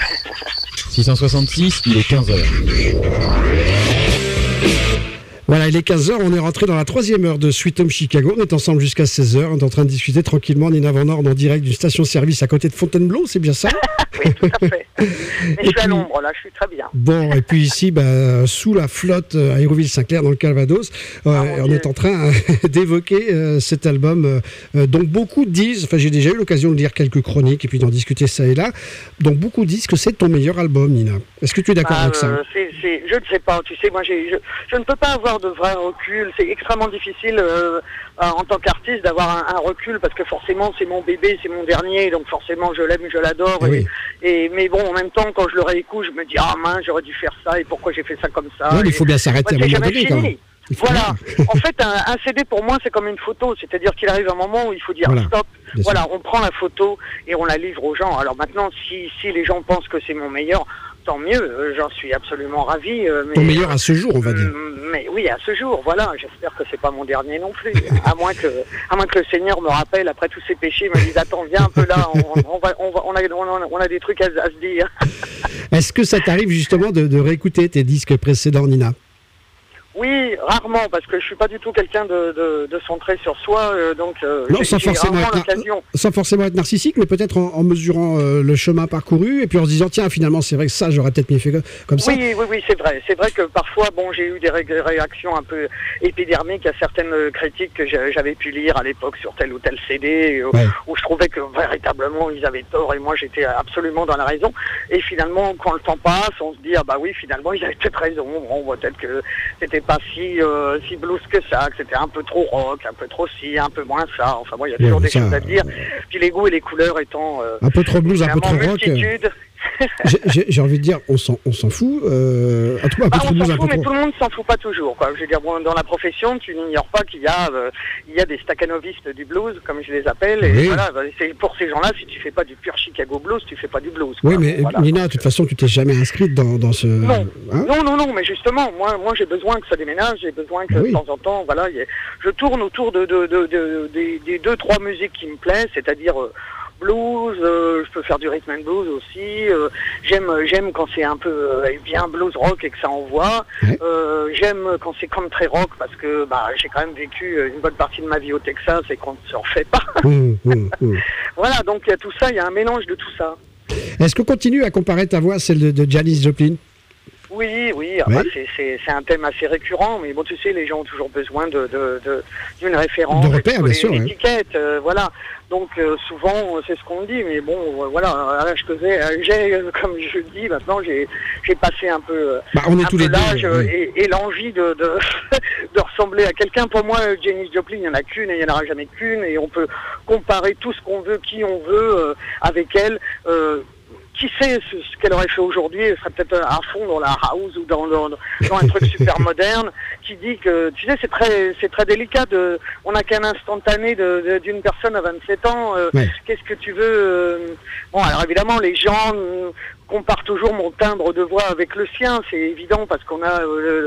666, il est 15h. Voilà, il est 15h, on est rentré dans la 3e heure de Sweet Home Chicago. On est ensemble jusqu'à 16h. On est en train de discuter tranquillement, Nina Van Horn, en direct d'une station-service à côté de Fontainebleau, c'est bien ça? Oui, tout à fait. Mais je suis à l'ombre, là, je suis très bien. Bon, et puis ici, sous la flotte à Hérouville-Saint-Clair, dans le Calvados, on est en train d'évoquer cet album dont beaucoup disent, enfin j'ai déjà eu l'occasion de lire quelques chroniques et puis d'en discuter ça et là, dont beaucoup disent que c'est ton meilleur album, Nina. Est-ce que tu es d'accord avec ça? Je ne sais pas, tu sais, moi je ne peux pas avoir de vrai recul, c'est extrêmement difficile en tant qu'artiste d'avoir un recul parce que forcément c'est mon bébé, c'est mon dernier, donc forcément je l'aime, je l'adore. Oui. Mais bon, en même temps, quand je le réécoute, je me dis ah mince, j'aurais dû faire ça et pourquoi j'ai fait ça comme ça. Ouais, mais il faut bien s'arrêter à un moment donné quand même. Voilà. En fait, un CD pour moi c'est comme une photo, c'est-à-dire qu'il arrive un moment où il faut dire stop. Voilà, on prend la photo et on la livre aux gens. Alors maintenant, si les gens pensent que c'est mon meilleur, tant mieux, j'en suis absolument ravi. Ton meilleur à ce jour, on va dire. Mais oui, à ce jour, voilà. J'espère que c'est pas mon dernier non plus. à moins que le Seigneur me rappelle après tous ses péchés, me dise attends, viens un peu là, on a des trucs à se dire. Est-ce que ça t'arrive justement de réécouter tes disques précédents, Nina? Oui, rarement, parce que je suis pas du tout quelqu'un de centré sur soi, donc non, sans forcément être narcissique, mais peut-être en mesurant le chemin parcouru, et puis en se disant, tiens, finalement, c'est vrai que ça, j'aurais peut-être mieux fait comme ça. Oui, c'est vrai. C'est vrai que parfois, bon, j'ai eu des réactions un peu épidermiques à certaines critiques que j'avais pu lire à l'époque sur tel ou tel CD, où je trouvais que véritablement, ils avaient tort, et moi, j'étais absolument dans la raison. Et finalement, quand le temps passe, on se dit, ah bah oui, finalement, ils avaient peut-être raison. On voit peut-être que c'était pas si blues que ça, que c'était un peu trop rock, un peu trop ci, un peu moins ça. Enfin bon, il y a toujours des choses à dire. Puis les goûts et les couleurs étant un peu trop blues, un peu trop rock. J'ai envie de dire, on s'en fout. On s'en fout, mais tout le monde s'en fout pas toujours, quoi. Je veux dire, bon, dans la profession, tu n'ignores pas qu'il y a des staccanovistes du blues, comme je les appelle. Et voilà, c'est pour ces gens-là, si tu fais pas du pur Chicago blues, tu fais pas du blues. Oui, mais voilà, Nina, de toute façon, tu t'es jamais inscrite dans ce. Non, non, mais justement, moi, j'ai besoin que ça déménage, j'ai besoin que de temps en temps, voilà, je tourne autour des 2-3 musiques qui me plaisent, c'est-à-dire blues, je peux faire du rhythm and blues aussi. J'aime quand c'est un peu bien blues rock et que ça envoie. J'aime quand c'est comme très rock parce que j'ai quand même vécu une bonne partie de ma vie au Texas et qu'on ne se refait pas. Voilà, donc il y a tout ça, il y a un mélange de tout ça. Est-ce qu'on continue à comparer ta voix à celle de Janis Joplin? Oui, c'est un thème assez récurrent, mais bon, tu sais, les gens ont toujours besoin d'une référence, de repère, bien sûr, une étiquette, voilà. Donc souvent, c'est ce qu'on dit, mais bon, voilà, à l'âge que j'ai, comme je le dis, maintenant, j'ai passé un peu, on est tous les l'âge deux, et l'envie de ressembler à quelqu'un. Pour moi, Janis Joplin, il n'y en a qu'une et il n'y en aura jamais qu'une, et on peut comparer tout ce qu'on veut, qui on veut, avec elle. Qui sait ce qu'elle aurait fait aujourd'hui? Elle serait peut-être à fond dans la house ou dans un truc super moderne, qui dit que, tu sais, c'est très délicat on n'a qu'un instantané d'une personne à 27 ans, qu'est-ce que tu veux? Bon, alors évidemment, les gens compare toujours mon timbre de voix avec le sien, c'est évident parce qu'on a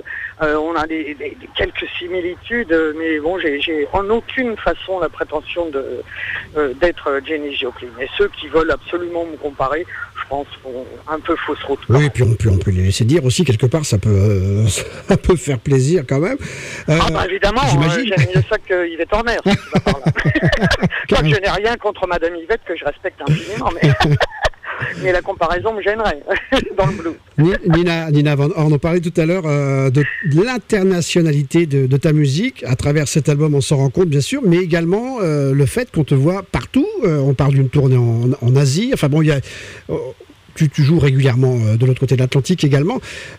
des quelques similitudes, mais bon, j'ai en aucune façon la prétention d'être Janis Joplin. Et ceux qui veulent absolument me comparer, je pense, font un peu fausse route. Oui, et puis on peut les laisser dire aussi quelque part, ça peut faire plaisir quand même. Évidemment, j'aime mieux ça que Yvette Horner, si tu vas par là. Quoique je n'ai rien contre Madame Yvette, que je respecte infiniment, mais la comparaison me gênerait dans le blues. Nina Van Horn, on parlait tout à l'heure de l'internationalité de ta musique. À travers cet album, on s'en rend compte, bien sûr, mais également le fait qu'on te voit partout. On parle d'une tournée en Asie. Enfin bon, tu joues régulièrement de l'autre côté de l'Atlantique également.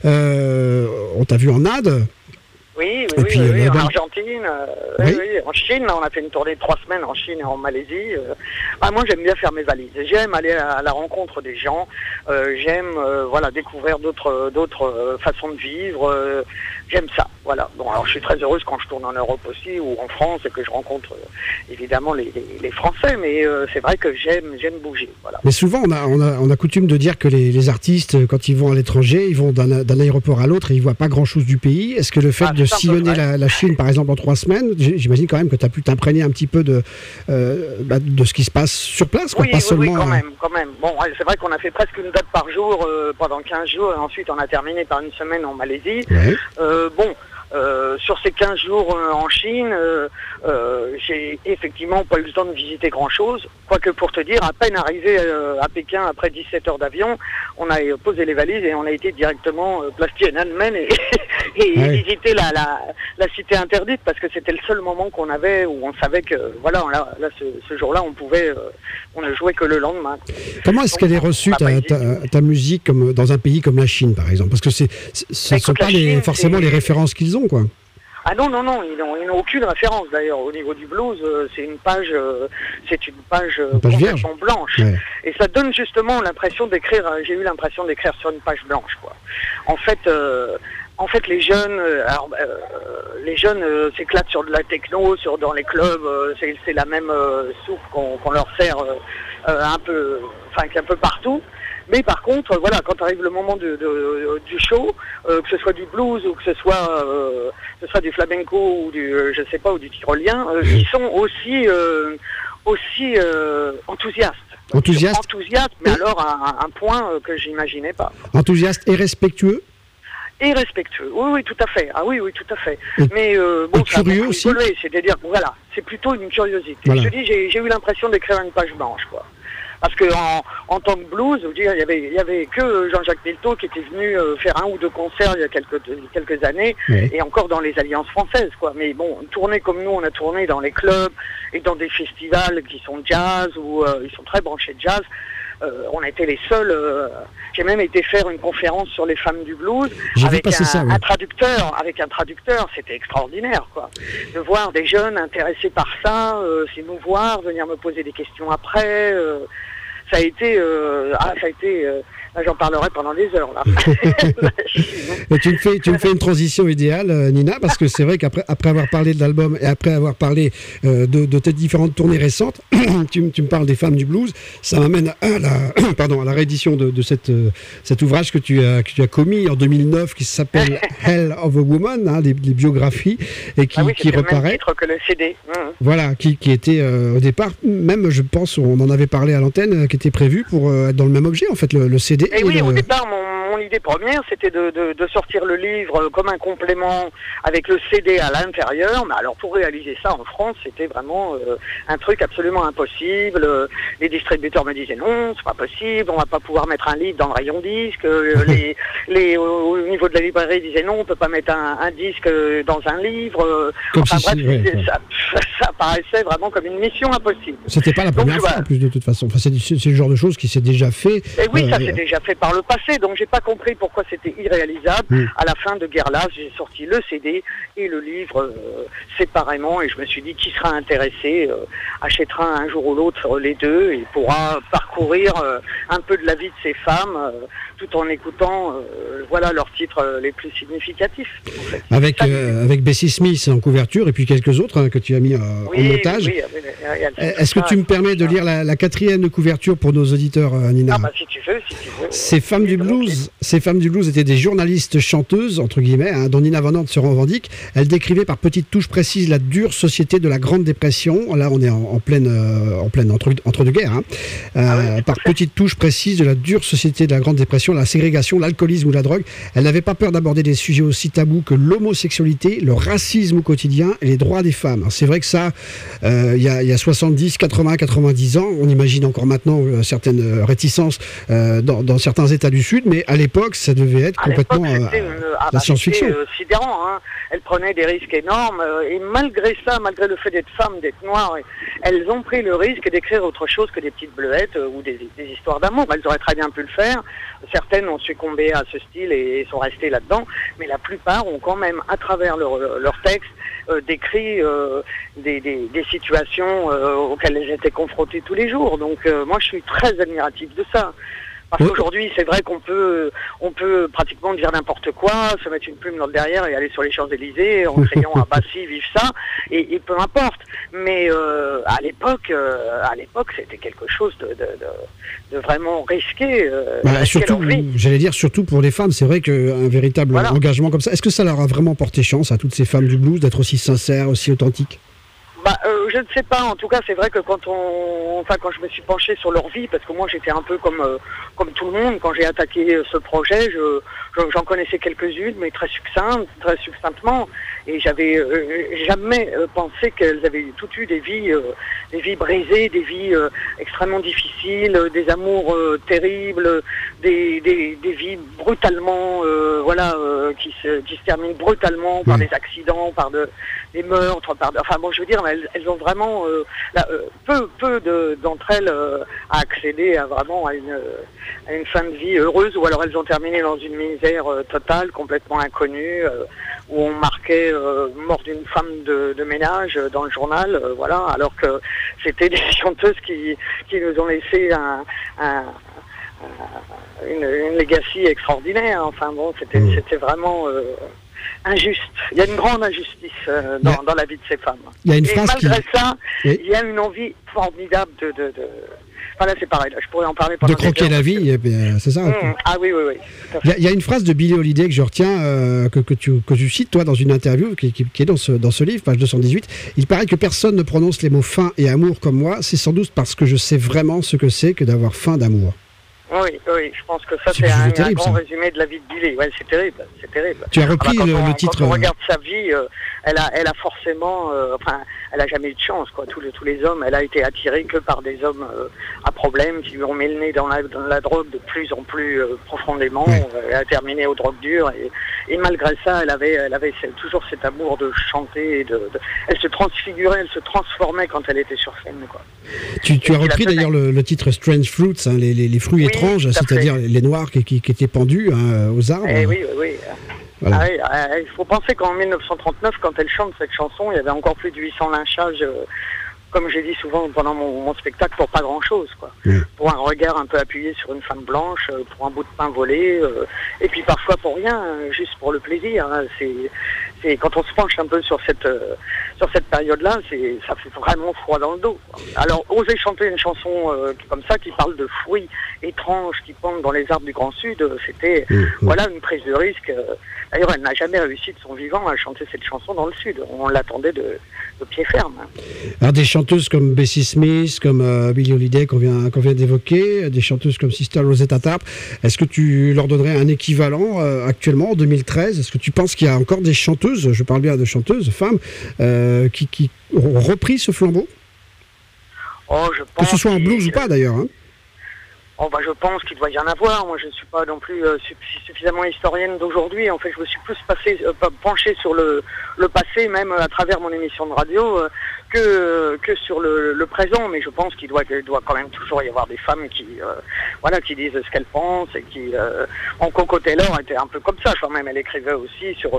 On t'a vu en Inde. Oui, en Argentine, en Chine, on a fait une tournée de 3 semaines en Chine et en Malaisie. Moi, j'aime bien faire mes valises. J'aime aller à la rencontre des gens. J'aime découvrir d'autres façons de vivre. J'aime ça. Voilà. Bon, alors je suis très heureuse quand je tourne en Europe aussi ou en France et que je rencontre évidemment les Français, mais c'est vrai que j'aime bouger. Voilà. Mais souvent, on a coutume de dire que les artistes, quand ils vont à l'étranger, ils vont d'un aéroport à l'autre et ils voient pas grand-chose du pays. Est-ce que le fait de sillonner la Chine, par exemple, en 3 semaines, j'imagine quand même que tu as pu t'imprégner un petit peu de ce qui se passe sur place, quoi, oui, pas seulement... Oui, quand même. Bon, c'est vrai qu'on a fait presque une date par jour pendant 15 jours et ensuite on a terminé par une semaine en Malaisie. Ouais. Sur ces 15 jours en Chine, j'ai effectivement pas eu le temps de visiter grand-chose. Quoique pour te dire, à peine arrivé à Pékin après 17 heures d'avion, on a posé les valises et on a été directement place Tiananmen et visiter la cité interdite parce que c'était le seul moment qu'on avait où on savait que voilà, là, ce jour-là, on ne jouait que le lendemain. Comment est-ce qu'elle est reçue ta musique comme dans un pays comme la Chine, par exemple? Parce que ce ne sont pas forcément les références qu'ils ont, quoi. Ah non, ils n'ont aucune référence d'ailleurs. Au niveau du blues, c'est une page complètement blanche. Ouais. Et ça donne justement l'impression d'écrire, j'ai eu l'impression d'écrire sur une page blanche, quoi. En fait, les jeunes s'éclatent sur de la techno, dans les clubs, c'est la même soupe qu'on leur sert un peu partout. Mais par contre, voilà, quand arrive le moment du show, que ce soit du blues ou que ce soit du flamenco ou du tyrolien, ils sont aussi enthousiastes. Enthousiastes, mais alors à un point que j'imaginais pas. Enthousiastes et respectueux. Et respectueux, oui, tout à fait. Ah oui, tout à fait. Mais et curieux aussi. C'est-à-dire, voilà, c'est plutôt une curiosité. Voilà. Je te dis, j'ai eu l'impression d'écrire une page blanche, quoi. Parce que en tant que blues, je veux dire, il y avait que Jean-Jacques Milteau qui était venu faire 1 ou 2 concerts il y a quelques années, oui. Et encore dans les alliances françaises, quoi. Mais bon, tourner comme nous, on a tourné dans les clubs et dans des festivals qui sont jazz ou ils sont très branchés jazz. On a été les seuls. J'ai même été faire une conférence sur les femmes du blues avec un traducteur. Avec un traducteur, c'était extraordinaire, quoi. De voir des jeunes intéressés par ça, s'émouvoir, venir me poser des questions après. Ça a été, là, j'en parlerai pendant des heures, là. tu me fais une transition idéale, Nina, parce que c'est vrai qu'après avoir parlé de l'album et après avoir parlé de tes différentes tournées récentes, tu me parles des femmes du blues. Ça m'amène à la réédition de cet ouvrage que tu as commis en 2009 qui s'appelle Hell of a Woman, hein, les biographies, et qui reparaît. C'est le même titre que le CD. Voilà, qui était au départ, même je pense, on en avait parlé à l'antenne, qui était prévu pour être dans le même objet, en fait, le CD. Et oui, au départ, mon idée première, c'était de sortir le livre comme un complément avec le CD à l'intérieur. Mais alors, pour réaliser ça en France, c'était vraiment un truc absolument impossible. Les distributeurs me disaient non, c'est pas possible, on va pas pouvoir mettre un livre dans le rayon disque. Au niveau de la librairie, ils disaient non, on peut pas mettre un disque dans un livre. Ça paraissait vraiment comme une mission impossible. C'était pas la première fois, en plus, de toute façon. Enfin, c'est le genre de choses qui s'est déjà fait. Et oui, ça s'est déjà fait par le passé, donc j'ai pas compris pourquoi c'était irréalisable. À la fin de Guerlain, j'ai sorti le CD et le livre séparément, et je me suis dit qui sera intéressé achètera un jour ou l'autre les deux et pourra parcourir un peu de la vie de ces femmes tout en écoutant leurs titres les plus significatifs. En fait. Avec Bessie Smith en couverture et puis quelques autres que tu as mis en otage. Oui, est-ce que tu me permets de lire la 4e couverture pour nos auditeurs, Nina? Si tu veux. Ces femmes du blues étaient des journalistes chanteuses, entre guillemets, hein, dont Nina Van Hort se revendique. Elles décrivaient par petites touches précises la dure société de la Grande Dépression. Là, on est en pleine entre-deux-guerres. Hein. Par petites touches précises de la dure société de la Grande Dépression, la ségrégation, l'alcoolisme ou la drogue. Elle n'avait pas peur d'aborder des sujets aussi tabous que l'homosexualité, le racisme au quotidien et les droits des femmes. C'est vrai que ça, il y a 70, 80, 90 ans, on imagine encore maintenant certaines réticences dans certains États du Sud, mais à l'époque, ça devait être complètement la science-fiction. C'était sidérant, hein. Elles prenaient des risques énormes, et malgré ça, malgré le fait d'être femmes, d'être noires, elles ont pris le risque d'écrire autre chose que des petites bleuettes ou des histoires d'amour. Elles auraient très bien pu le faire. Certaines ont succombé à ce style et sont restées là-dedans, mais la plupart ont quand même, à travers leur texte, décrit des situations auxquelles elles étaient confrontées tous les jours. Donc moi, je suis très admiratif de ça. Parce qu'aujourd'hui, c'est vrai qu'on peut pratiquement dire n'importe quoi, se mettre une plume dans le derrière et aller sur les Champs-Élysées en criant à Bassi, vive ça, et peu importe. Mais à l'époque, c'était quelque chose de vraiment risqué. Surtout, j'allais dire, surtout pour les femmes, c'est vrai qu'un véritable engagement comme ça, est-ce que ça leur a vraiment porté chance à toutes ces femmes du blues d'être aussi sincères, aussi authentiques? Je ne sais pas. En tout cas, c'est vrai que quand je me suis penché sur leur vie, parce que moi j'étais un peu comme tout le monde quand j'ai attaqué ce projet, j'en connaissais quelques-unes, mais très succinctement, et j'avais jamais pensé qu'elles avaient toutes eu des vies brisées, des vies extrêmement difficiles, des amours terribles, des vies brutalement, qui se terminent brutalement par des accidents, par des meurtres, je veux dire, elles ont vraiment peu d'entre elles à accéder à une fin de vie heureuse, ou alors elles ont terminé dans une misère totale, complètement inconnue, où on marquait mort d'une femme de ménage dans le journal, alors que c'était des chanteuses qui nous ont laissé une legacy extraordinaire. C'était vraiment injuste. Il y a une grande injustice dans la vie de ces femmes. Il y a une phrase malgré ça, il y a une envie formidable de là, c'est pareil. Là, je pourrais en parler pendant de croquer la vie, c'est ça. Ah oui. Il y a une phrase de Billie Holiday que je retiens, que tu cites, toi, dans une interview qui est dans ce livre, page 218. Il paraît que personne ne prononce les mots faim et amour comme moi. C'est sans doute parce que je sais vraiment ce que c'est que d'avoir faim d'amour. Oui, je pense que ça, c'est un grand résumé de la vie de Billie. Ouais, c'est terrible. Tu as repris le titre. Quand on regarde sa vie, elle a forcément, elle a jamais eu de chance, quoi. Tous les hommes, elle a été attirée que par des hommes à problème qui lui ont mis le nez dans la drogue de plus en plus profondément. Oui. Elle a terminé aux drogues dures et malgré ça, elle avait toujours cet amour de chanter. Elle se transfigurait, elle se transformait quand elle était sur scène, quoi. Tu as repris d'ailleurs le titre Strange Fruits, les fruits étranges, c'est-à-dire les noirs qui étaient pendus aux arbres. Oui. Voilà. Il faut penser qu'en 1939, quand elle chante cette chanson, il y avait encore plus de 800 lynchages, comme j'ai dit souvent pendant mon spectacle, pour pas grand-chose, quoi. Pour un regard un peu appuyé sur une femme blanche, pour un bout de pain volé, et puis parfois pour rien, juste pour le plaisir. C'est quand on se penche un peu sur cette période-là, ça fait vraiment froid dans le dos, quoi. Alors, oser chanter une chanson comme ça, qui parle de fruits étranges qui pendent dans les arbres du Grand Sud, c'était une prise de risque. D'ailleurs, elle n'a jamais réussi de son vivant à chanter cette chanson dans le Sud. On l'attendait de pied ferme. Alors, des chanteuses comme Bessie Smith, comme Billie Holiday qu'on vient d'évoquer, des chanteuses comme Sister Rosetta Tharpe, est-ce que tu leur donnerais un équivalent actuellement, en 2013? Est-ce que tu penses qu'il y a encore des chanteuses, je parle bien de chanteuses, femmes, qui ont repris ce flambeau? Je pense que ce soit en blues ou pas, d'ailleurs, hein. Je pense qu'il doit y en avoir. Moi, je ne suis pas non plus suffisamment historienne d'aujourd'hui. En fait, je me suis plus penchée sur le passé, même à travers mon émission de radio, que sur le présent. Mais je pense qu'il doit quand même toujours y avoir des femmes qui disent ce qu'elles pensent et qui... Coco Taylor était un peu comme ça. Quand même, elle écrivait aussi sur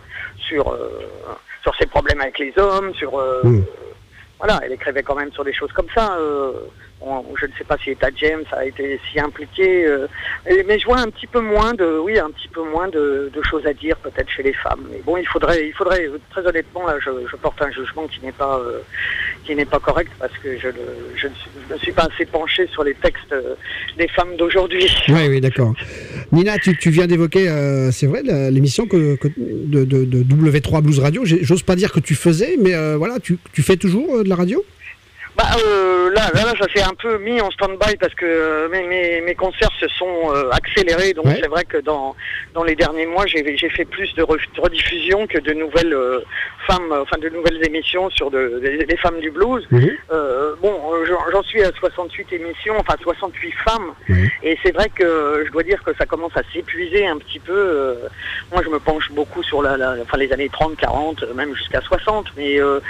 ses problèmes avec les hommes, elle écrivait quand même sur des choses comme ça. Je ne sais pas si Etta James a été si impliquée, mais je vois un petit peu moins de choses à dire peut-être chez les femmes. Mais bon, il faudrait très honnêtement, là, je porte un jugement qui n'est pas correct, parce que je ne suis pas assez penché sur les textes des femmes d'aujourd'hui. Oui, d'accord. Nina, tu viens d'évoquer, c'est vrai, l'émission de W3 Blues Radio. J'ose pas dire que tu faisais, mais tu fais toujours de la radio? Là, ça s'est un peu mis en stand-by parce que mes concerts se sont accélérés. Donc c'est vrai que dans les derniers mois, j'ai fait plus de rediffusions que de nouvelles femmes, de nouvelles émissions sur des femmes du blues. J'en suis à 68 émissions, 68 femmes. Et c'est vrai que je dois dire que ça commence à s'épuiser un petit peu. Moi, je me penche beaucoup sur les années 30, 40, même jusqu'à 60. Mais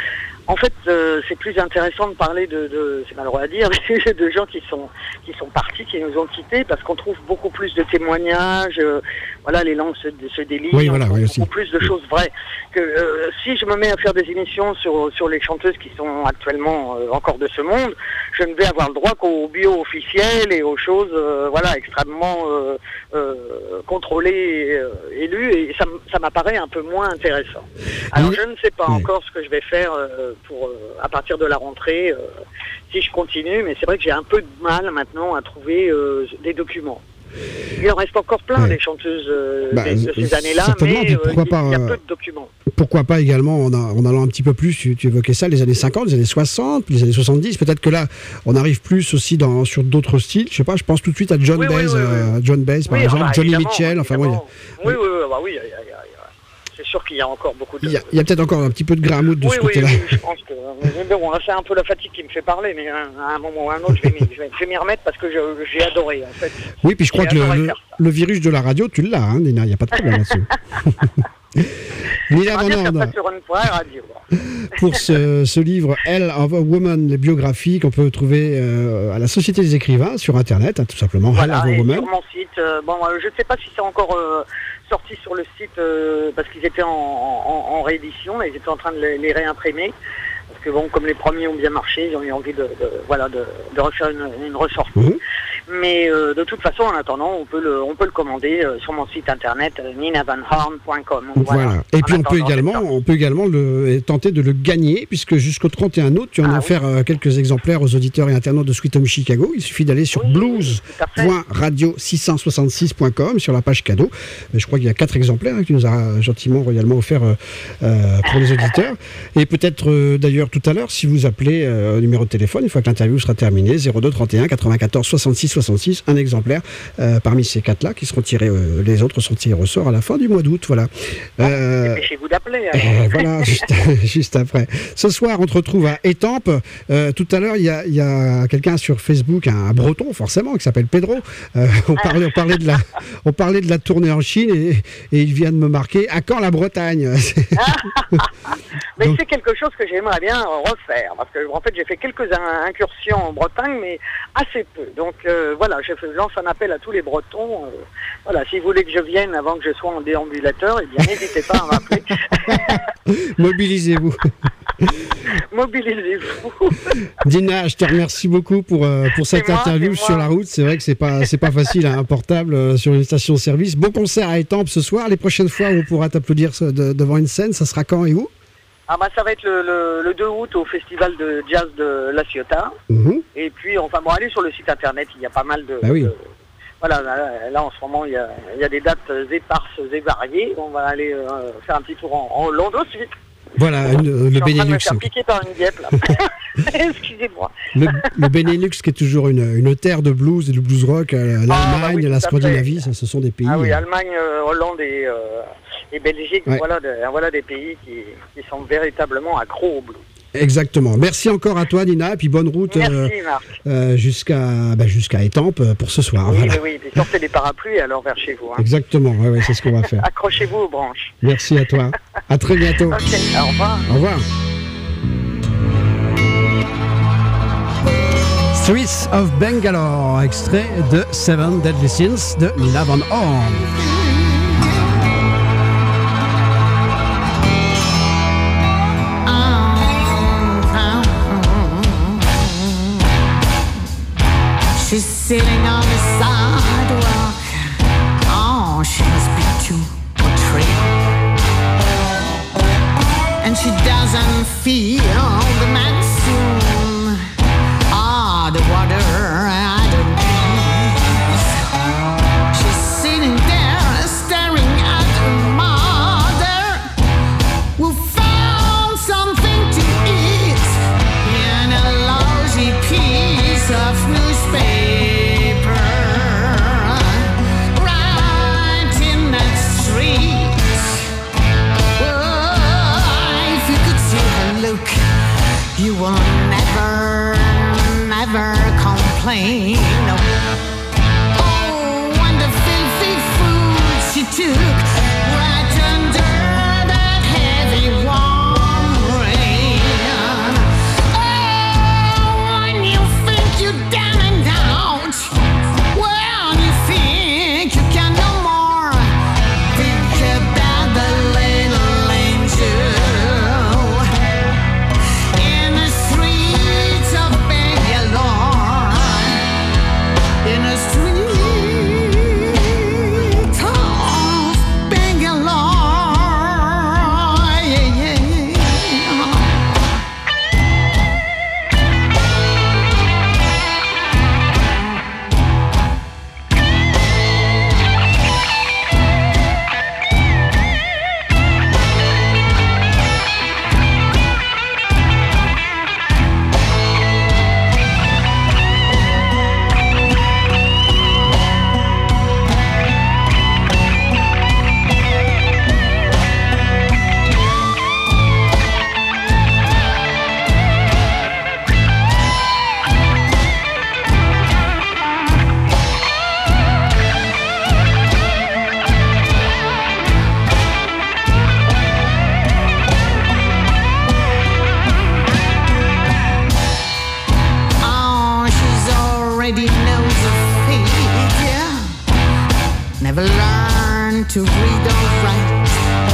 En fait, c'est plus intéressant de parler c'est malheureux à dire, mais de gens qui sont partis, qui nous ont quittés, parce qu'on trouve beaucoup plus de témoignages, voilà, les langues se délient, oui, voilà, oui, beaucoup plus de choses vraies. Que si je me mets à faire des émissions sur les chanteuses qui sont actuellement encore de ce monde, je ne vais avoir le droit qu'aux bio officiels et aux choses, voilà, extrêmement contrôlées et lues, et ça m'apparaît un peu moins intéressant. Alors je ne sais pas encore ce que je vais faire à partir de la rentrée, si je continue, mais c'est vrai que j'ai un peu de mal maintenant à trouver des documents. Il en reste encore plein des chanteuses de ces années-là, mais il y a peu de documents. Pourquoi pas également, en allant un petit peu plus, tu évoquais ça, les années 50, les années 60, les années 70, peut-être que là, on arrive plus aussi sur d'autres styles, je sais pas, je pense tout de suite à John Baez, par exemple, Johnny Mitchell, enfin bon. Oui, c'est sûr qu'il y a encore beaucoup de... Il y a peut-être encore un petit peu de gramoud de ce côté-là. Oui, je pense que... Bon, là, c'est un peu la fatigue qui me fait parler, mais à un moment ou à un autre, je vais m'y remettre parce que j'ai adoré, en fait. Oui, puis je crois que le virus de la radio, tu l'as, hein, Nina, il n'y a pas de problème là-dessus. Nina Van Horn, pour ce livre Hell of a Woman, les biographies qu'on peut trouver à la Société des écrivains sur Internet, hein, tout simplement. Voilà, Hell of a Woman. Sur mon site. Je ne sais pas si c'est encore sorti sur le site parce qu'ils étaient en réédition, là, ils étaient en train de les réimprimer. Parce que bon, comme les premiers ont bien marché, ils ont eu envie de refaire une ressortie. Mmh. Mais de toute façon, en attendant, on peut le commander sur mon site internet ninavanhorn.com. Voilà. Et puis on peut également tenter de le gagner, puisque jusqu'au 31 août, tu en as offert quelques exemplaires aux auditeurs et internautes de Sweet Home Chicago. Il suffit d'aller sur blues.radio666.com sur la page cadeau. Je crois qu'il y a 4 exemplaires que tu nous as gentiment, royalement offert pour les auditeurs. Et peut-être d'ailleurs tout à l'heure, si vous appelez au numéro de téléphone, une fois que l'interview sera terminée, 02 31 94 66 66, un exemplaire parmi ces 4-là qui seront tirés, les autres sont tirés au sort à la fin du mois d'août. Voilà. Dépêchez-vous d'appeler. Voilà, juste après. Ce soir, on te retrouve à Étampes. Tout à l'heure, il y a quelqu'un sur Facebook, un breton forcément, qui s'appelle Pedro. On parlait de la tournée en Chine et il vient de me marquer à quand la Bretagne. Mais c'est quelque chose que j'aimerais bien refaire, parce que en fait j'ai fait quelques incursions en Bretagne, mais assez peu. Donc voilà, je lance un appel à tous les Bretons. Voilà, si vous voulez que je vienne avant que je sois en déambulateur, eh bien n'hésitez pas à m'appeler. Mobilisez-vous. Mobilisez-vous. Dina, je te remercie beaucoup pour cette interview sur la route. C'est vrai que c'est pas facile, un portable sur une station-service. Bon concert à Étampes ce soir. Les prochaines fois où on pourra t'applaudir devant une scène, ça sera quand et où? Ça va être le 2 août au festival de jazz de La Ciotat. Mmh. Et puis, allez sur le site internet, il y a pas mal de... Voilà, là en ce moment, il y a des dates éparses et variées. On va aller faire un petit tour en Hollande aussi. Voilà, le Benelux. Je suis en train de me faire piquer par une guêpe, là. Excusez-moi. Le Benelux, qui est toujours une terre de blues et de blues rock, l'Allemagne, la Scandinavie, ce sont des pays... Ah oui, Allemagne, Hollande et Belgique, oui. Voilà des pays qui sont véritablement accros au blues. Exactement. Merci encore à toi, Nina, et puis bonne route. Merci, Marc. Jusqu'à Étampes pour ce soir. Oui, voilà. Oui, sortez des parapluies et alors vers chez vous. Hein. Exactement, ouais, c'est ce qu'on va faire. Accrochez-vous aux branches. Merci à toi. À très bientôt. Ok, au revoir. Au revoir. Streets of Bangalore, extrait de Seven Deadly Sins de Nina Van Horn. She's sitting on the sidewalk. Oh, she must be too portrayed. And she doesn't feel the man soon. The water I don't breathe. She's sitting there staring at her mother, who found something to eat in a lousy piece of newspaper. Right in that street. Oh, if you could see her look, you will never complain. Oh, and the filthy food she took right under that heavy warm rain. never learned to read or write.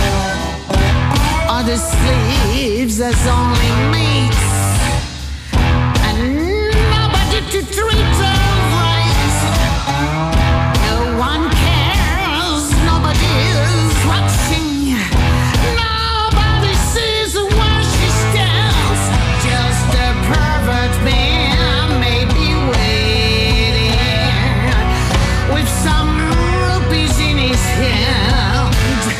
Others slaves as only mates, and nobody to treat her right. No one cares, nobody is watching, nobody sees where she stands. Just a pervert man may be waiting with some rupees in his hand.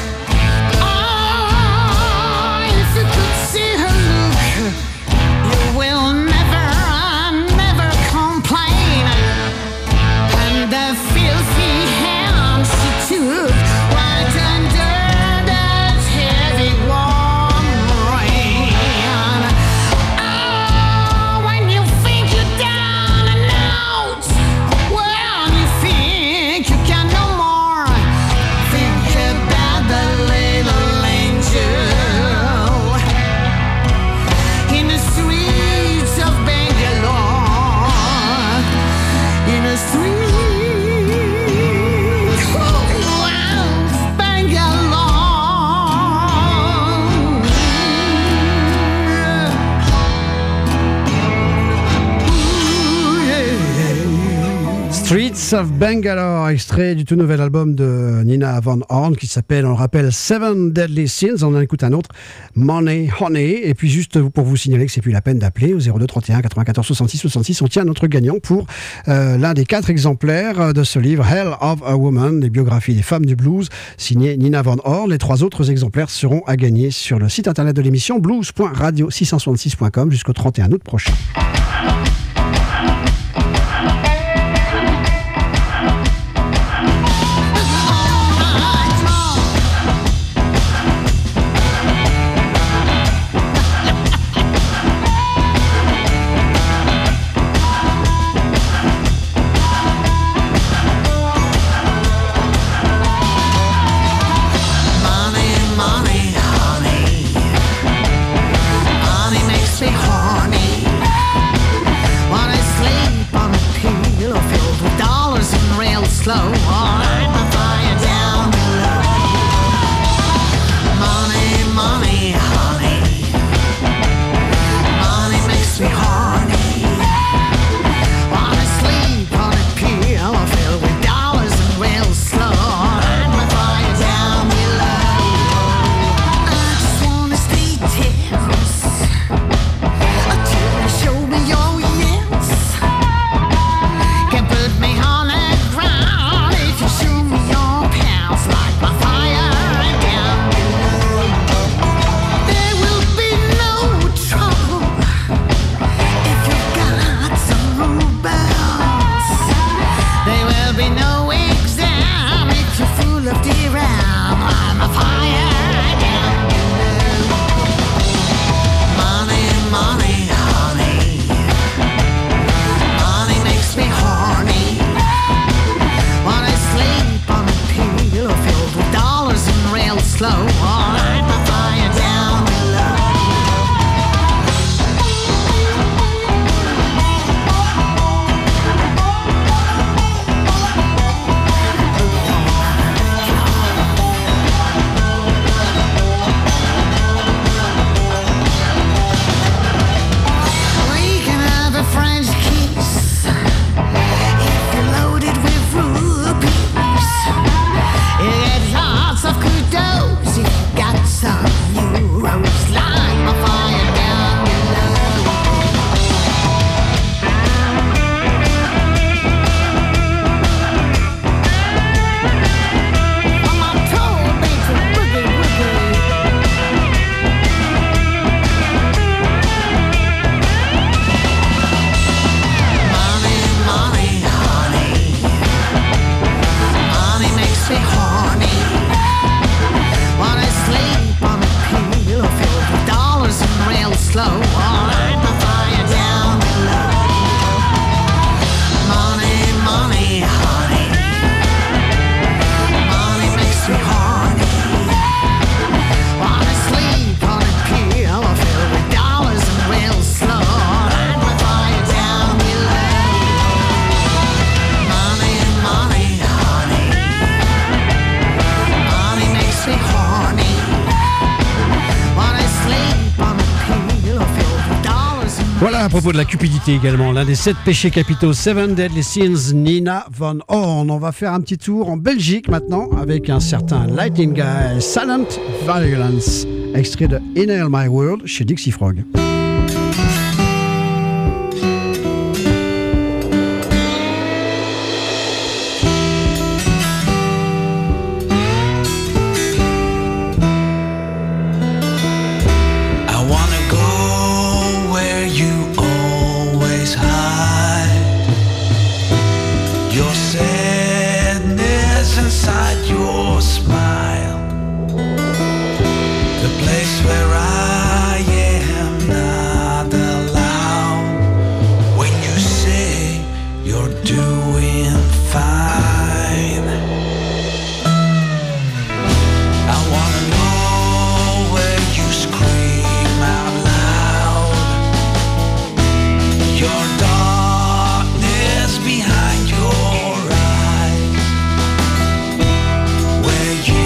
Oh, if you could see her look, you will never, never complain. And the filthy hand she took right under that heavy warm rain. Oh, when you think you're down and out, when you think you can no more, think about the little angel in the streets of Bangalore, in the streets of Bangalore. Ooh, yeah. Streets of Bangalore, extrait du tout nouvel album de Nina Van Horn qui s'appelle, on le rappelle, Seven Deadly Sins. On en écoute un autre, Money Honey. Et puis juste pour vous signaler que c'est plus la peine d'appeler au 02 31 94 66 66. On tient notre gagnant pour l'un des 4 exemplaires de ce livre, Hell of a Woman, les biographies des femmes du blues, signé Nina Van Horn. Les 3 autres exemplaires seront à gagner sur le site internet de l'émission blues.radio666.com jusqu'au 31 août prochain. Money, money, honey. Money makes me horny. Wanna sleep on a pillow filled with dollars and real slow. Light my fire down below. Money, money, honey. Money makes me horny. Wanna sleep on a pillow filled with dollars and real slow. Light my fire down below. I just wanna stay tense until you show me your yes. Can put me on the ground if you show me your pants. Light my fire down below. There will be no trouble if you've got some rubles. There will be no exam if you're full of DRAM. Light my fire down below. Money, money, honey. Money makes me horny. Wanna sleep on a pillow filled with dollars and real slow. Light my fire down below. We can have a French kiss if you're loaded with rupees. You get lots of kudos if you got some euros. Light my fire down below. On my toe makes a boogie woogie. Money, money, honey. Money makes me horny. Wanna sleep on a pillow filled with dollars and real slow. Light my fire down below. Money, money, honey. Money makes me horny. Wanna sleep on a pillow filled with dollars and real slow. Light my fire down below. Money, money, honey. Voilà, à propos de la cupidité également, l'un des 7 péchés capitaux, Seven Deadly Sins, Nina Von Horn. On va faire un petit tour en Belgique maintenant avec un certain Lightning Guy, Silent Violence, extrait de Inhale My World chez Dixie Frog. Inside your smile, the place where I am not allowed. When you say you're doing fine, I wanna know where you scream out loud, your darkness behind your eyes, where you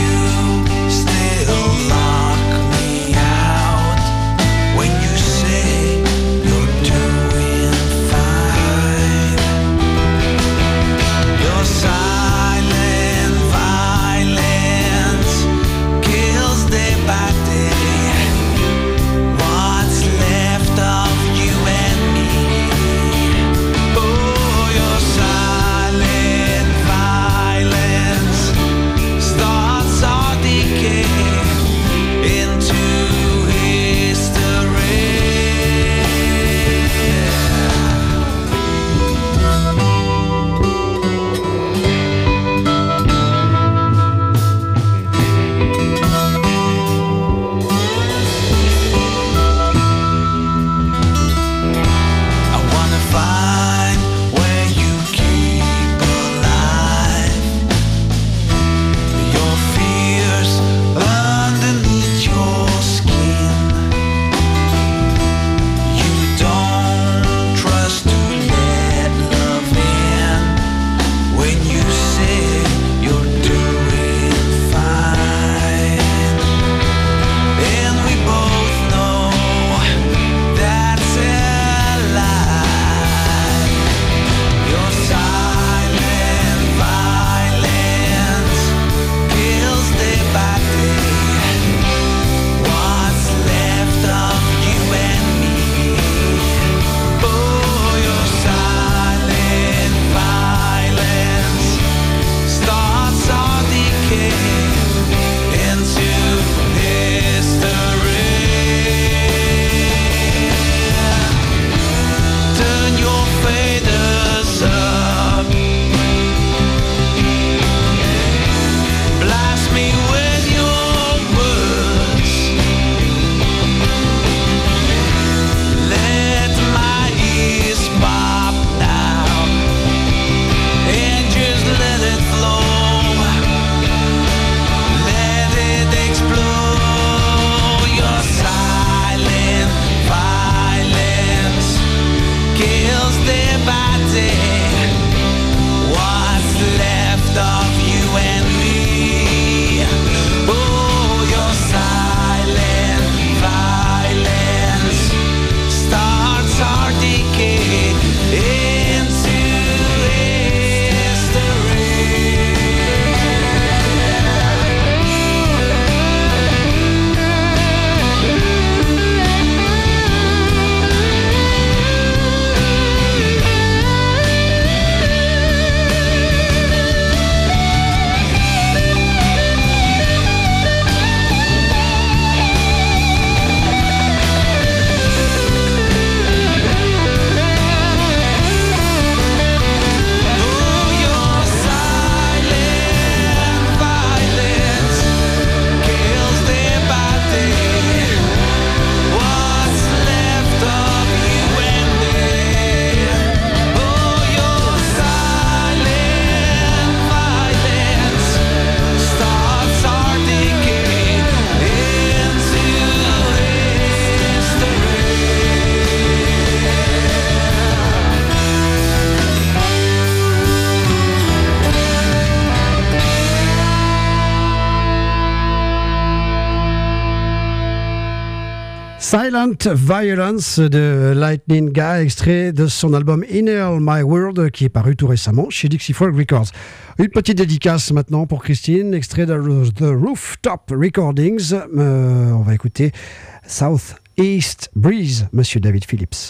Silent Violence de Lightning Guy, extrait de son album Inner My World qui est paru tout récemment chez Dixie Folk Records. Une petite dédicace maintenant pour Christine, extrait de The Rooftop Recordings. On va écouter South East Breeze, Monsieur David Phillips.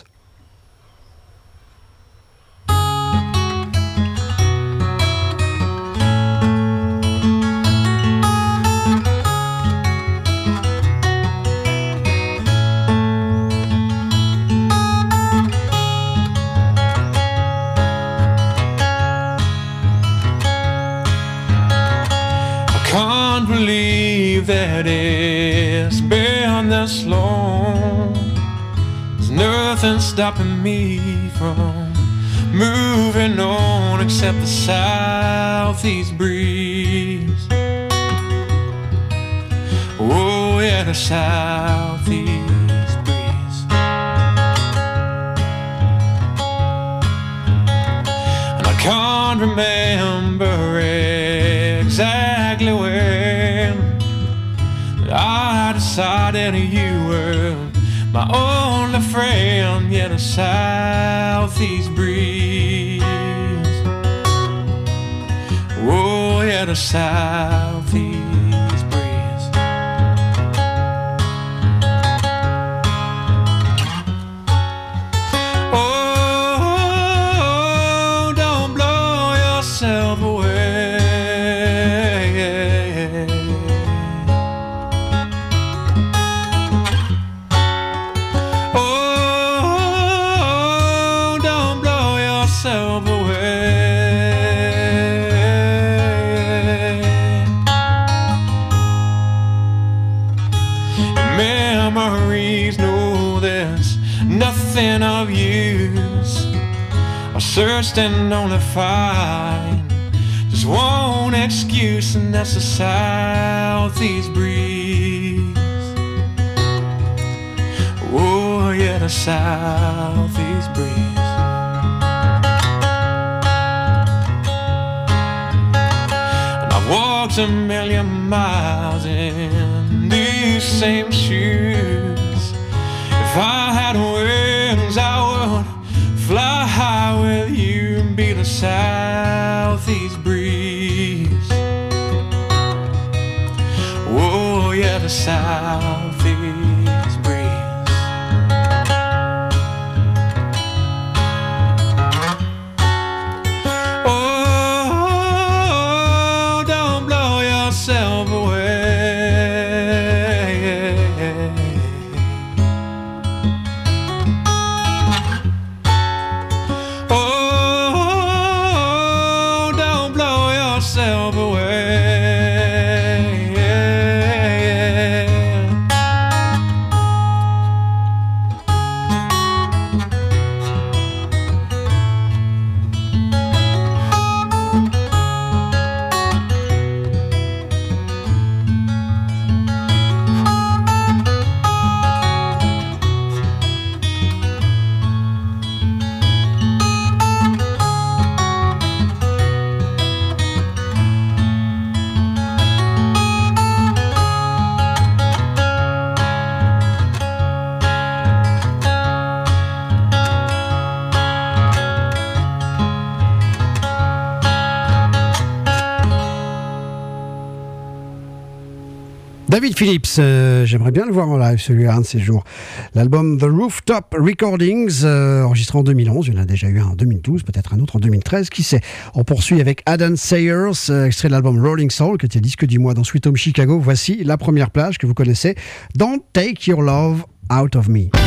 Can't believe that it's been this long. There's nothing stopping me from moving on except the southeast breeze. Oh yeah, the southeast breeze. And I can't remember exactly when I decided you were my only friend. Yeah, the southeast breeze. Oh yeah, the southeast breeze. Oh, don't blow yourself away. Memories know there's nothing of use. I searched and only find just one excuse, and that's the southeast breeze. Oh yeah, the southeast breeze. And I've walked a million miles in these same shoes. If I had wings, I would fly high with you and be the southeast breeze. Oh yeah, the southeast breeze. Oh, don't blow yourself away. David Phillips, j'aimerais bien le voir en live, celui-là, un de ces jours. L'album The Rooftop Recordings, enregistré en 2011, il y en a déjà eu un en 2012, peut-être un autre en 2013, qui sait. On poursuit avec Adam Sayers, extrait de l'album Rolling Soul, qui était disque du mois dans Sweet Home Chicago. Voici la première plage que vous connaissez, Don't Take Your Love Out of Me.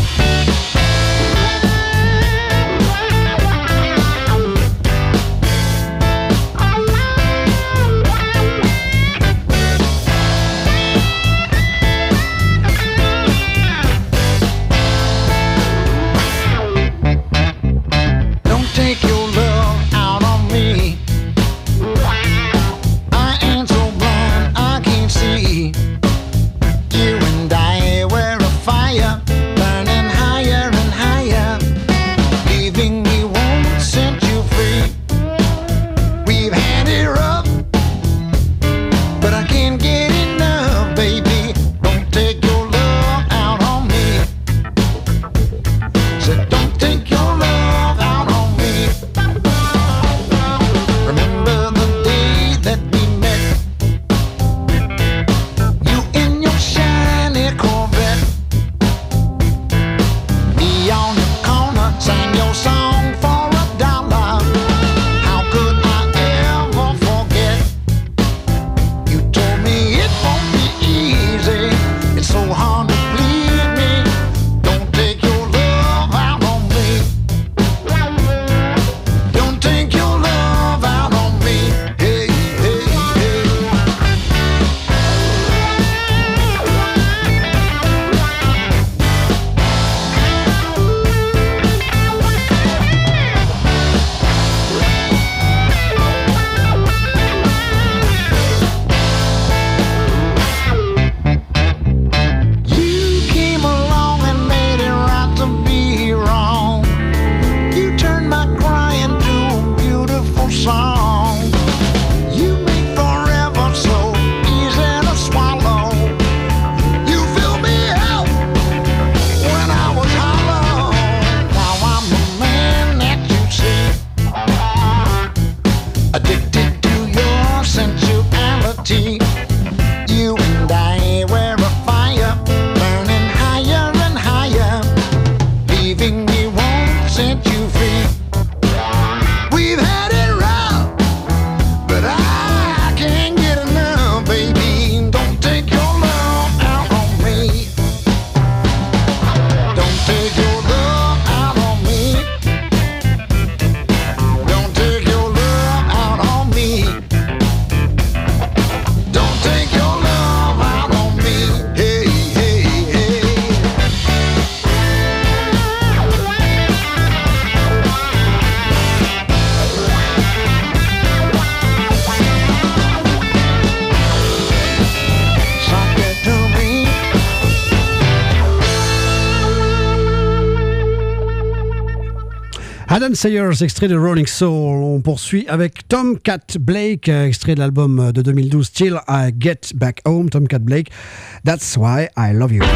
Take your love out of me. I ain't so blind, I can't see. You and I were a fire burning higher. Adam Sayers, extrait de Rolling Soul. On poursuit avec Tomcat Blake, extrait de l'album de 2012 Till I Get Back Home. Tomcat Blake, That's Why I Love You.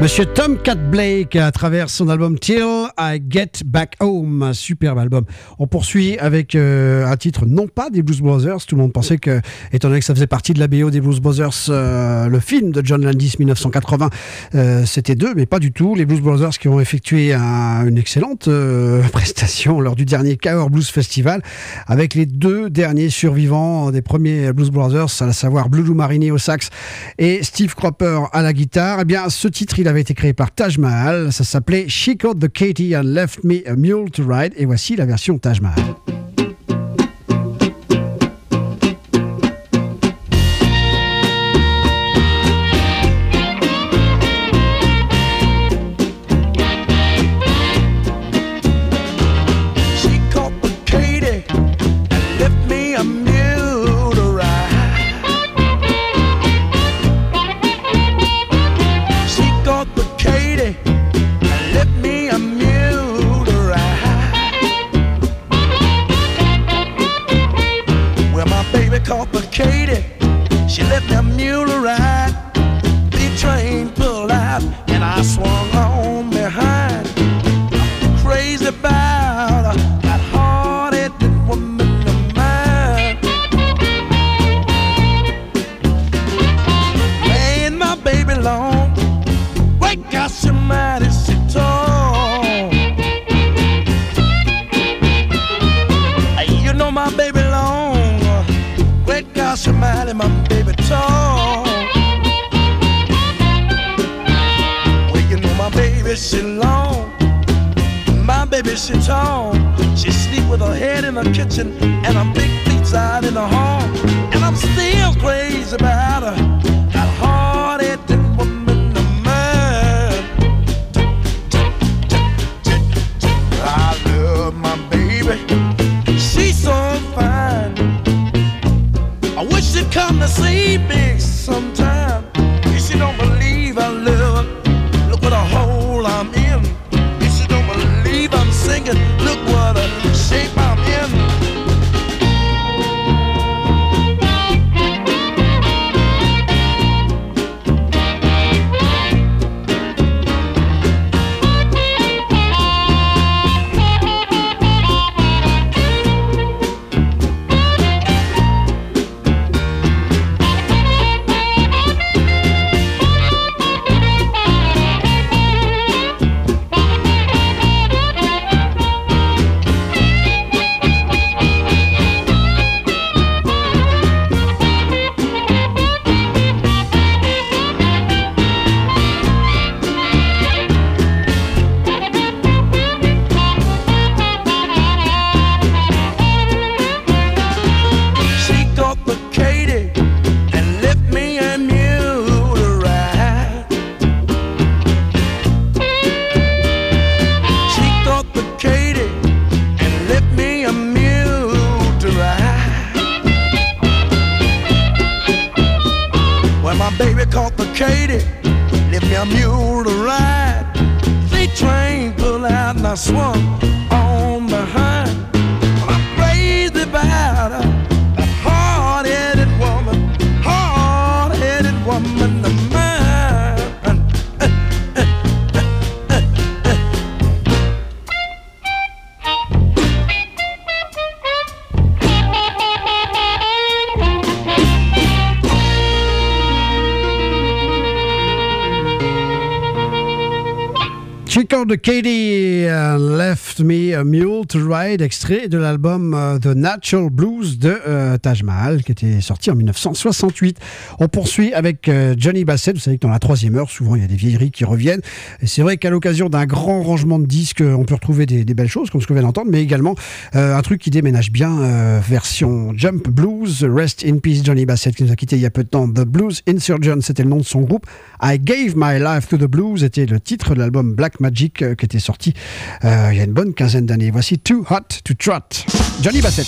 Monsieur Tomcat Blake à travers son album Till I Get Back Home, un superbe album. On poursuit avec un titre non pas des Blues Brothers. Tout le monde pensait que, étant donné que ça faisait partie de la BO des Blues Brothers, le film de John Landis 1980, c'était d'eux, mais pas du tout. Les Blues Brothers qui ont effectué une excellente prestation lors du dernier Cahors Blues Festival avec les deux derniers survivants des premiers Blues Brothers, à savoir Blue Lou Marini au sax et Steve Cropper à la guitare. Eh bien, ce titre, il avait été créé par Taj Mahal. Ça s'appelait She Caught the Katy and Left Me a Mule to Ride. Et voici la version Taj Mahal. Complicated. She left me a mule to ride. The train pulled out and I swung on behind. I'm crazy about that hard-headed woman of mine. Laying my baby long. Wake up, somebody sit tall. You know my baby long. Somebody, my baby tall. Well, you know my baby, she long. My baby, she tall. She sleep with her head in the kitchen and her big feet out in the hall. And I'm still crazy about her, that hard-headed woman of mine. I love my baby. She's so fine. I wish you'd come to see me sometime. If you don't believe I love her, look what a hole I'm in. If you don't believe I'm singing, look what a shape I'm in. Complicated, left me a mule to ride. The train pulled out and I swung on behind. I'm crazy about her, that hard-headed woman of mine. She Caught the Katy and Left Me a Mule to Ride, extrait de l'album The Natural Blues de Taj Mahal, qui était sorti en 1968. On poursuit avec Johnny Bassett. Vous savez que dans la troisième heure, souvent il y a des vieilleries qui reviennent. Et c'est vrai qu'à l'occasion d'un grand rangement de disques, on peut retrouver des belles choses, comme ce qu'on vient d'entendre, mais également un truc qui déménage bien, version Jump Blues. Rest in Peace Johnny Bassett, qui nous a quitté il y a peu de temps. The Blues Insurgent, c'était le nom de son groupe. I Gave My Life to the Blues était le titre de l'album Black Magic qui était sorti il y a une bonne quinzaine d'années. Voici Too Hot to Trot, Johnny Bassett.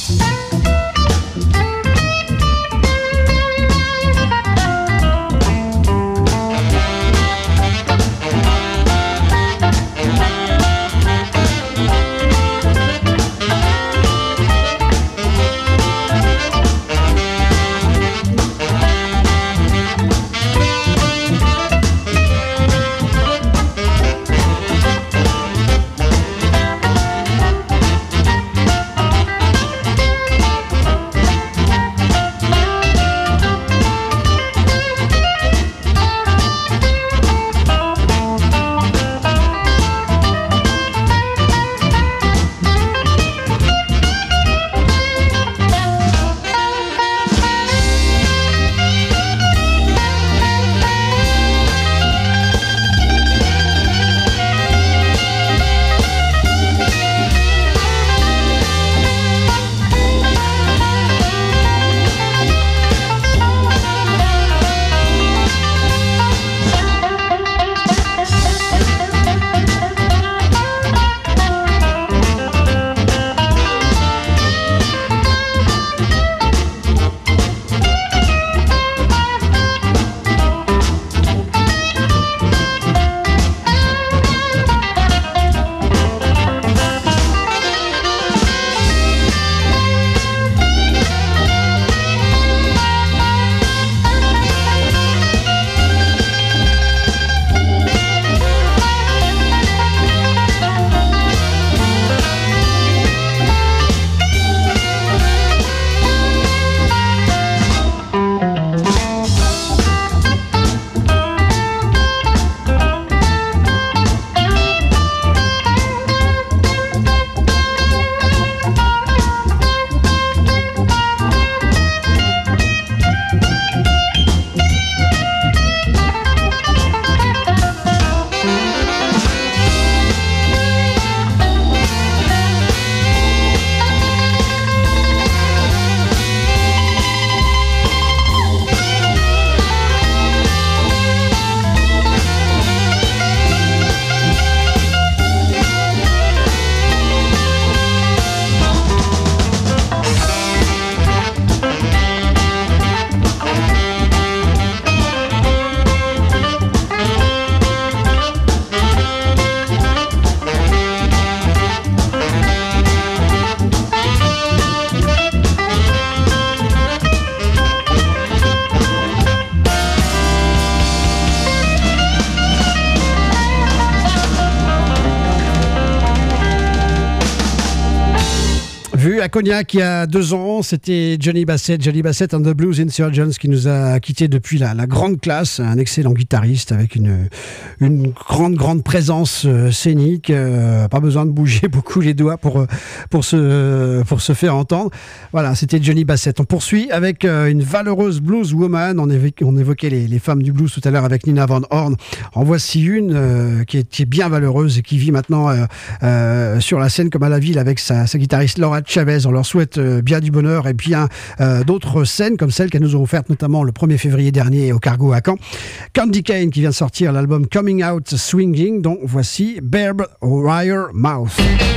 à Cognac il y a 2 ans, c'était Johnny Bassett and the Blues Insurgents qui nous a quittés depuis la grande classe, un excellent guitariste avec une grande présence scénique, pas besoin de bouger beaucoup les doigts pour se faire entendre. Voilà, c'était Johnny Bassett. On poursuit avec une valeureuse blues woman, on évoquait les femmes du blues tout à l'heure avec Nina Van Horn. En voici une qui est bien valeureuse et qui vit maintenant sur la scène comme à la ville avec sa guitariste Laura Chavez. On leur souhaite bien du bonheur et bien d'autres scènes comme celles qu'elles nous ont offertes notamment le 1er février dernier au Cargo à Caen. Candy Kane qui vient de sortir l'album Coming Out Swinging, dont voici Barb Wire Mouth.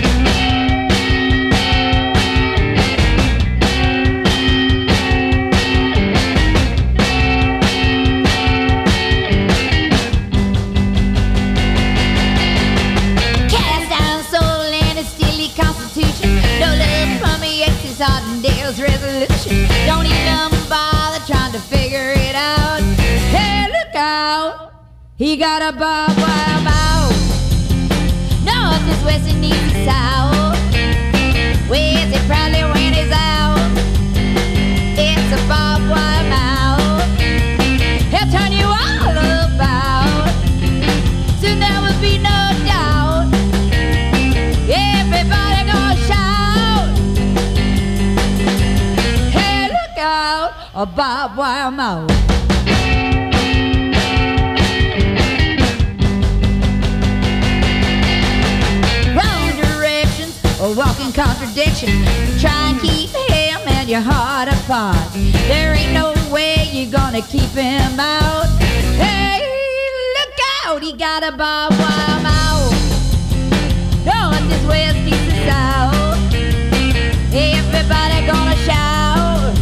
Dale's resolution. Don't even bother trying to figure it out. Hey, look out! He got a barbed wire mouth. North is west and east is south. Where's it probably when he's out? It's a barbed wire mouth. He'll turn you all about. Soon there will be no doubt. Everybody gonna shout. A barbed wire mouth. Wrong directions, a walking contradiction. Try and keep him and your heart apart. There ain't no way you're gonna keep him out. Hey, look out, he got a barbed wire mouth. North is west, east is south. Everybody gonna shout.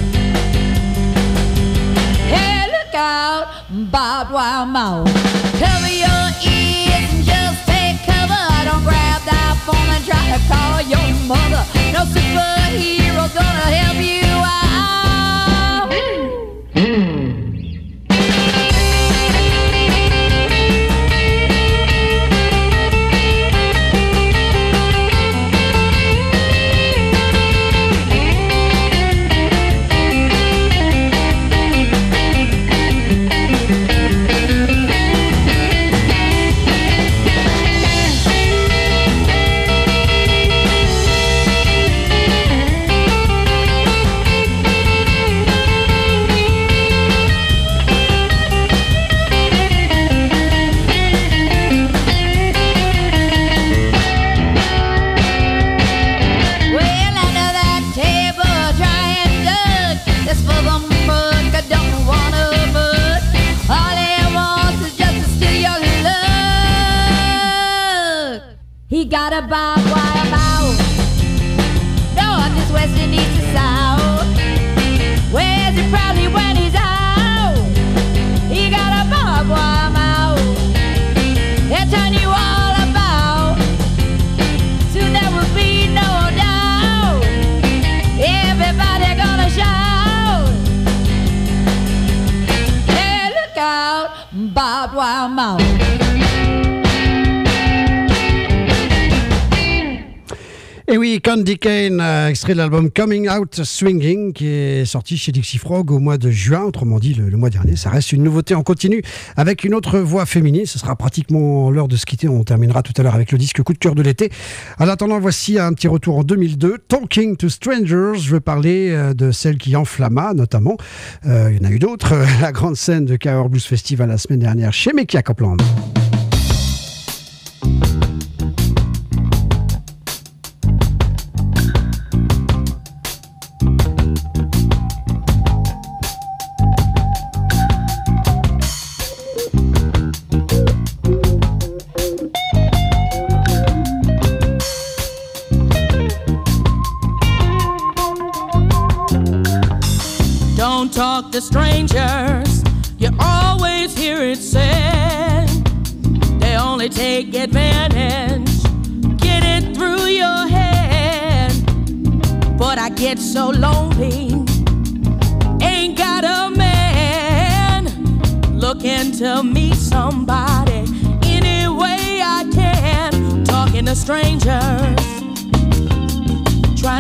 Out, barbed wire mouth. Cover your ears and just take cover. Don't grab that phone and try to call your mother. No superhero gonna help you out. Got a barbed wire mouth. North is west and east is south. Where's he probably when he's out? He got a barbed wire mouth. He'll turn you all about. Soon there will be no doubt. Everybody gonna shout. Hey, look out, barbed wire mouth. Et oui, Candy Kane, extrait de l'album Coming Out Swinging, qui est sorti chez Dixie Frog au mois de juin, autrement dit le mois dernier. Ça reste une nouveauté en continu avec une autre voix féminine. Ce sera pratiquement l'heure de se quitter. On terminera tout à l'heure avec le disque coup de cœur de l'été. En attendant, voici un petit retour en 2002. Talking to Strangers. Je veux parler de celle qui enflamma, notamment. Il y en a eu d'autres. La grande scène de Cahors Blues Festival la semaine dernière chez Mekia Copland. Talk to strangers, you always hear it said. They only take advantage, get it through your head. But I get so lonely, ain't got a man looking to meet somebody any way I can. Talking to strangers, trying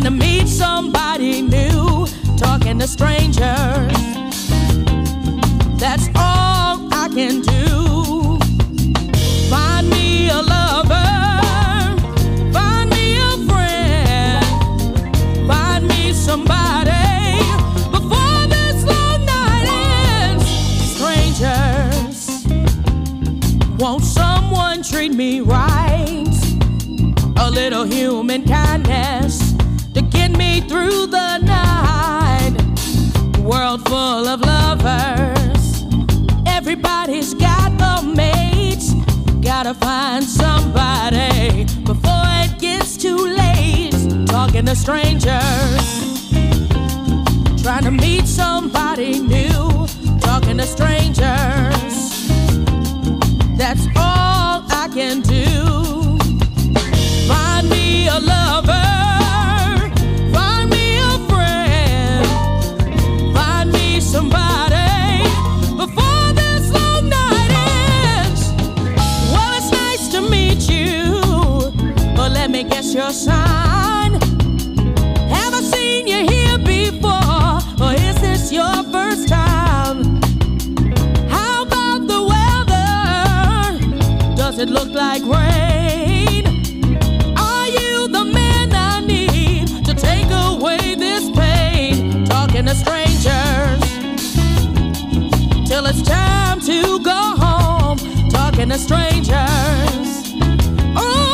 to meet somebody new, talking to strangers. That's all I can do. Find me a lover, find me a friend, find me somebody before this long night ends. Strangers, won't someone treat me right? A little human kindness to get me through the night. World full of lovers, everybody's got a mate. Gotta find somebody before it gets too late. Talking to strangers, trying to meet somebody new. Talking to strangers, that's all I can do. Find me a lover, find me a friend, find me somebody before this long night ends. Well, it's nice to meet you, but let me guess your sign. Have I seen you here before, or is this your first time? How about the weather? Does it look like rain? Are you the man I need to take away this pain? Talking to strangers till it's time to go home. Talking to strangers. Oh.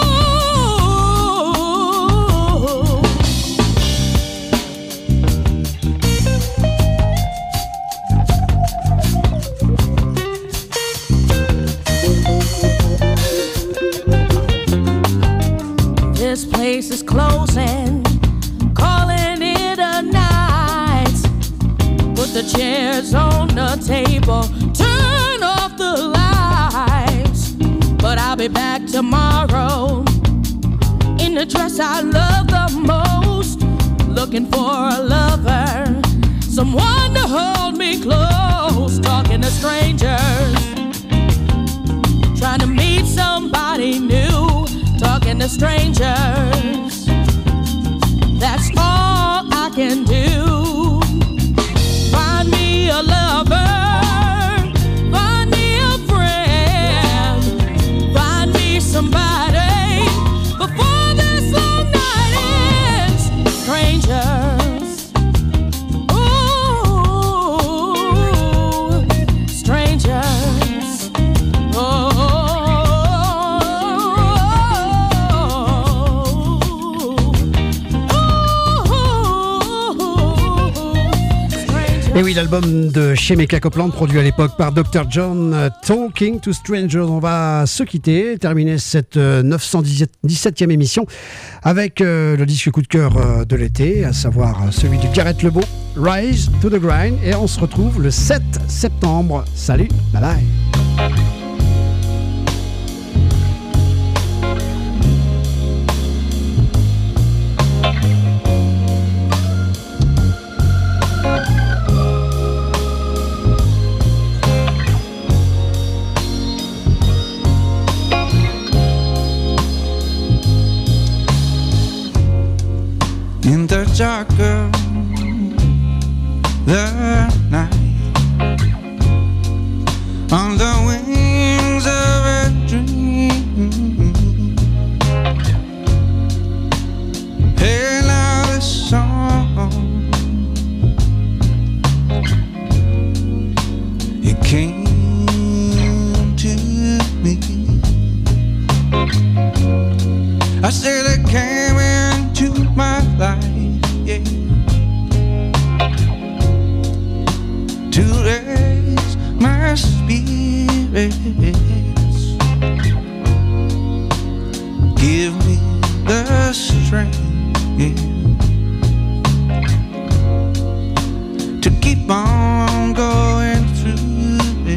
This place is closing, calling it a night. Put the chairs on the table, turn off the lights. But I'll be back tomorrow in the dress I love the most. Looking for a lover, someone to hold me close. Talking to strangers, trying to meet somebody new. Talking to strangers, that's all I can do. Find me a lover, find me a friend, find me somebody before this long night ends. Strangers, ooh, strangers, oh. Et oui, l'album de Chemical Copeland, produit à l'époque par Dr. John, Talking to Strangers. On va se quitter, terminer cette 917e émission avec le disque coup de cœur de l'été, à savoir celui de Gareth Lebeau, Rise to the Grind. Et on se retrouve le 7 septembre. Salut, bye bye. In the darker the night, on the wings of a dream, hail out a song. It came to me. I said it came into my life, yeah, to raise my spirit.